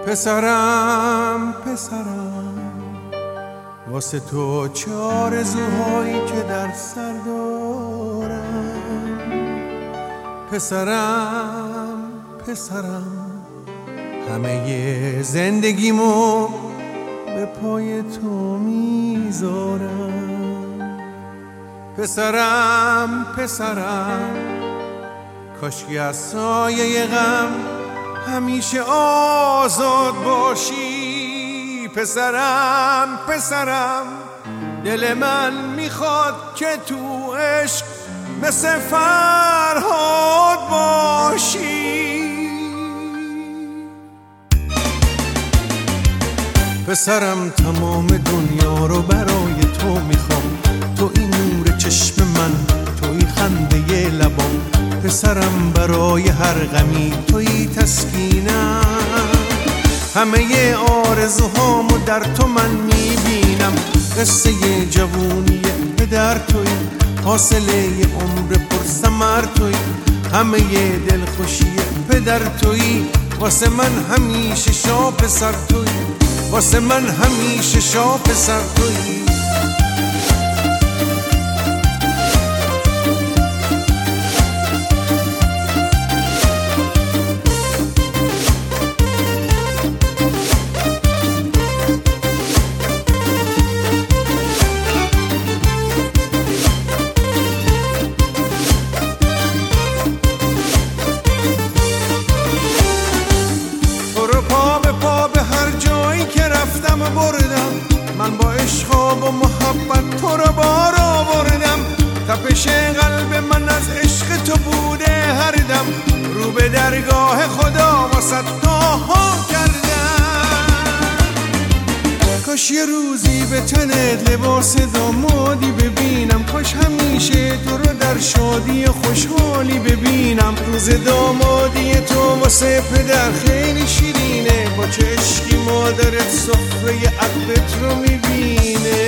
پسرم واسه تو چه آرزوهایی که در سر دارم. پسرم همه زندگیمو به پای تو میذارم. پسرم کاشکی از سایه غم همیشه آزاد باشی. پسرم دل من میخواد که تو عشق مثل فرهاد باشی. پسرم تمام دنیا رو برای تو میخوام، تو این نور چشم من، توی خنده لبام. پسرم برای هر غمی توی تسکینم، همه آرزوهامو در تو من میبینم. قصه جوونی پدر توی، حاصله عمر پرثمر توی، همه دلخوشی پدر توی. واسه من همیشه شاه پسر توی، واسه من همیشه شاه پسر توی. بردم من با عشق و محبت تو رو بار آوردم. تپش قلب من از عشق تو بوده هر دم، رو به درگاه خدا واسه دعا کردم. کاش یه روزی به تنت لباس دامادی ببینم، کاش همیشه تو رو در شادی و خوشحالی ببینم. روز دامادی تو واسه پدر خیلی شیرینه، با چه عشقی مادرت سفره عقبت رو میبینه.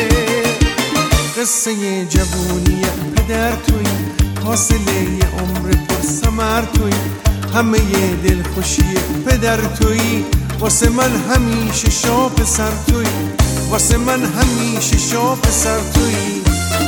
قصه جوونی پدر توی، حاصله عمر پرثمر توی، همه دلخوشی پدر توی. واسه من همیشه شاه پسر توی، واسه من همیشه شاه پسر توی.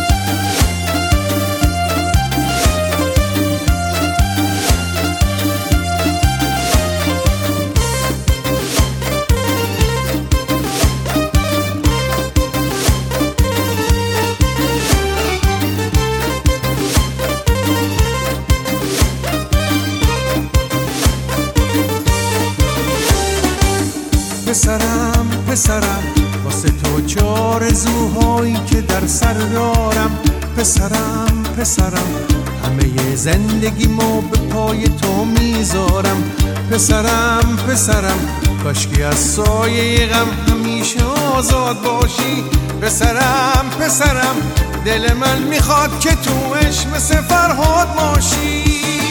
پسرم واسه تو چه آرزوهایی که در سر دارم. پسرم همه زندگیمو به پای تو میذارم. پسرم کاشکی از سایه غم همیشه آزاد باشی. پسرم دل من میخواد که تو عشق مثل فرهاد باشی.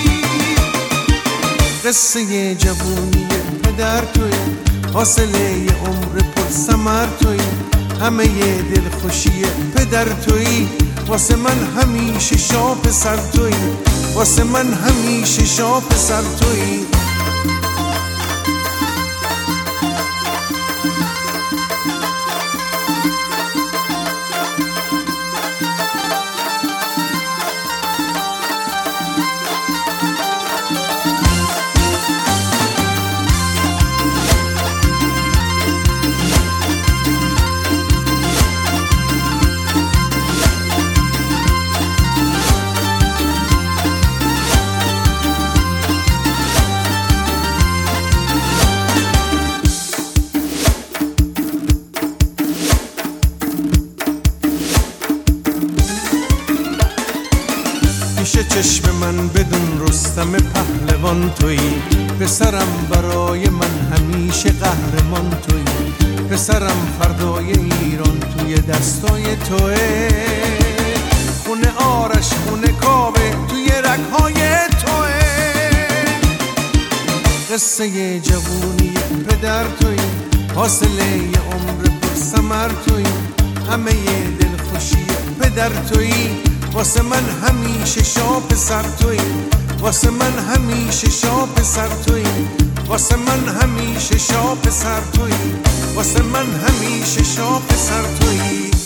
قصه جوونی پدر توی، حاصله عمر پرثمر توی، همه دلخوشی پدر توی. واسه من همیشه شاه پسر توی، واسه من همیشه شاه پسر توی. پیش چشم من بدون رستم پهلوان تویی. پسرم برای من همیشه قهرمان تویی. پسرم فردای ایران توی دستای توه، خونه آرش خونه کاوه توی رگهای توه. قصه جوونی پدر تویی، حاصله عمر پرثمر تویی، همه دلخوشی پدر تویی. واسه من همیشه شاه پسر تویی، واسه من همیشه شاه پسر تویی، واسه من همیشه شاه پسر تویی، واسه من همیشه شاه پسر تویی.